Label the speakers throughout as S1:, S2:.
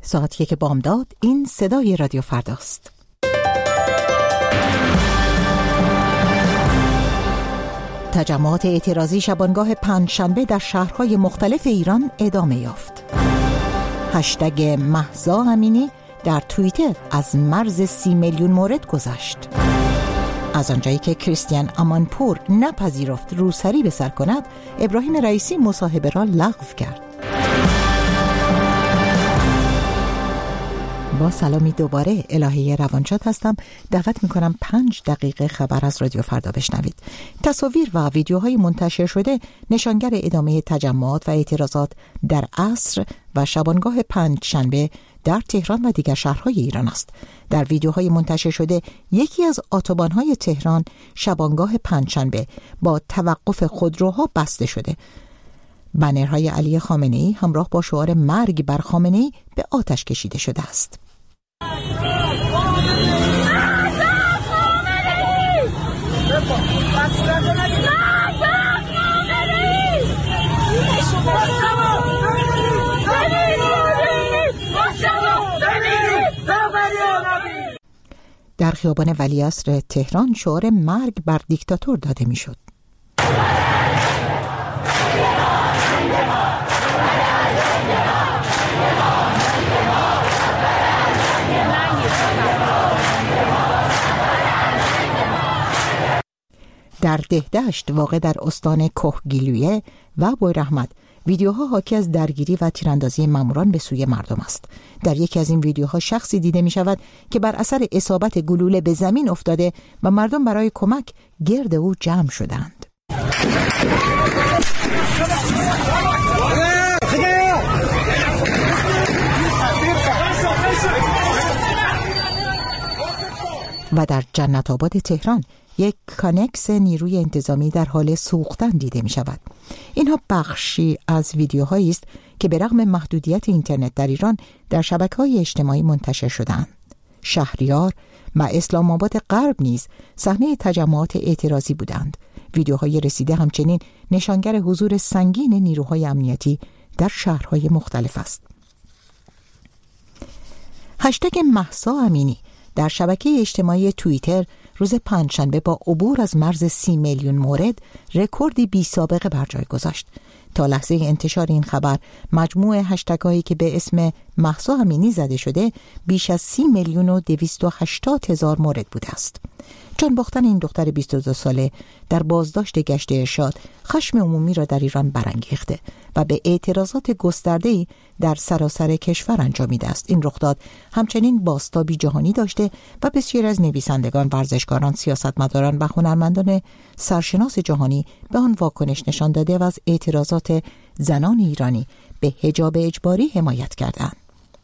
S1: ساعت 1 بامداد. این صدای رادیو فرداست. تجمعات اعتراضی شبانگاه پنجشنبه در شهرهای مختلف ایران ادامه یافت. هشتگ مهسا امینی در توییتر از مرز 30 میلیون مورد گذشت. از آنجایی که کریستیان امانپور نپذیرفت روسری به سر کند، ابراهیم رئیسی مصاحبه را لغو کرد. با سلامی دوباره، الهه روانشاد هستم. دعوت میکنم 5 دقیقه خبر از رادیو فردا بشنوید. تصاویر و ویدیوهای منتشر شده نشانگر ادامه تجمعات و اعتراضات در عصر و شبانگاه پنجشنبه در تهران و دیگر شهرهای ایران است. در ویدیوهای منتشر شده یکی از اتوبان‌های تهران شبانگاه پنجشنبه با توقف خودروها بسته شده. بنرهای علی خامنه‌ای همراه با شعار مرگ بر خامنه‌ای به آتش کشیده شده است. در خیابان ولیعصر تهران شعار مرگ بر دیکتاتور داده میشد. در دهدشت واقع در استان کهگیلویه و بویراحمد ویدیوها حاکی از درگیری و تیراندازی ماموران به سوی مردم است. در یکی از این ویدیوها شخصی دیده می شود که بر اثر اصابت گلوله به زمین افتاده و مردم برای کمک گرد او جمع شدند. و در جنت آباد تهران یک کانکس نیروی انتظامی در حال سوختن دیده می شود. اینها بخشی از ویدیوهایی است که به رغم محدودیت اینترنت در ایران در شبکه‌های اجتماعی منتشر شده‌اند. شهریار و اسلام آباد غرب نیز صحنه تجمعات اعتراضی بودند. ویدیوهای رسیده همچنین نشانگر حضور سنگین نیروهای امنیتی در شهرهای مختلف است. هشتگ مهسا امینی در شبکه اجتماعی توییتر روز پنجشنبه با عبور از مرز 30 میلیون مورد رکوردی بی سابقه بر جای گذاشت. تا لحظه انتشار این خبر مجموع هشتگ‌هایی که به اسم مهسا امینی زده شده بیش از 30 میلیون و 280 هزار مورد بوده است. جان باختن این دختر 22 ساله در بازداشت گشت ارشاد خشم عمومی را در ایران برانگیخته و به اعتراضات گسترده‌ای در سراسر کشور انجامیده است. این رخداد همچنین بازتابی جهانی داشته و بسیاری از نویسندگان، ورزشکاران، سیاستمداران و هنرمندان سرشناس جهانی به آن واکنش نشان داده و از اعتراضات زنان ایرانی به حجاب اجباری حمایت کردند.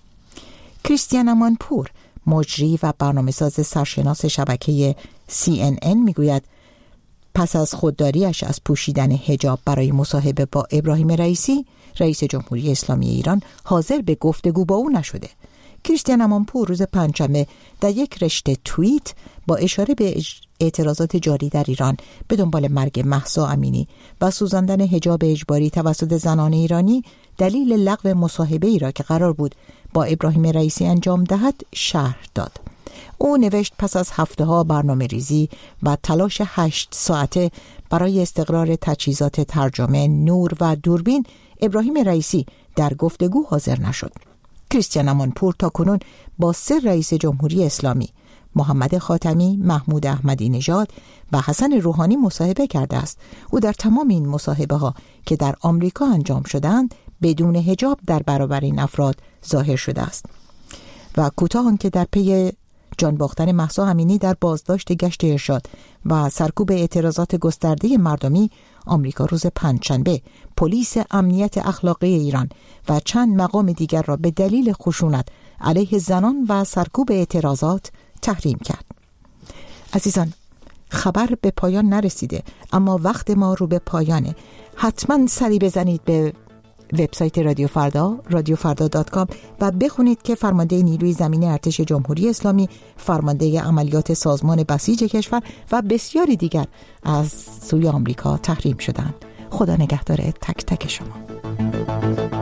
S1: کریستیان امانپور، مجری و برنامه‌ساز سرشناس شبکه CNN میگوید پس از خودداریش از پوشیدن حجاب برای مصاحبه با ابراهیم رئیسی، رئیس جمهوری اسلامی ایران حاضر به گفتگو با او نشده. کریستیان امانپور روز پنجشنبه در یک رشته توییت با اشاره به اعتراضات جاری در ایران به دنبال مرگ مهسا امینی و سوزاندن حجاب اجباری توسط زنان ایرانی دلیل لغو مصاحبه ای را که قرار بود با ابراهیم رئیسی انجام دهد شرح داد. او نوشت پس از هفته‌ها برنامه‌ریزی و تلاش 8 ساعته برای استقرار تجهیزات ترجمه، نور و دوربین، ابراهیم رئیسی در گفتگو حاضر نشد. کریستیان امانپور تاکنون با 3 رئیس جمهوری اسلامی، محمد خاتمی، محمود احمدی نژاد و حسن روحانی مصاحبه کرده است. او در تمام این مصاحبه‌ها که در آمریکا انجام شدند بدون حجاب در برابر این افراد ظاهر شده است. و کوتاه آنکه در پی جان باختن مهسا امینی در بازداشت گشت ارشاد و سرکوب اعتراضات گسترده مردمی، آمریکا روز پنجشنبه پلیس امنیت اخلاقی ایران و چند مقام دیگر را به دلیل خشونت علیه زنان و سرکوب اعتراضات تحریم کرد. عزیزان، خبر به پایان نرسیده اما وقت ما رو به پایانه. حتما سری بزنید به وبسایت رادیو فردا radiofrda.com و بخونید که فرمانده نیروی زمینی ارتش جمهوری اسلامی، فرمانده عملیات سازمان بسیج کشور و بسیاری دیگر از سوی آمریکا تحریم شدند. خدا نگهدار تک تک شما.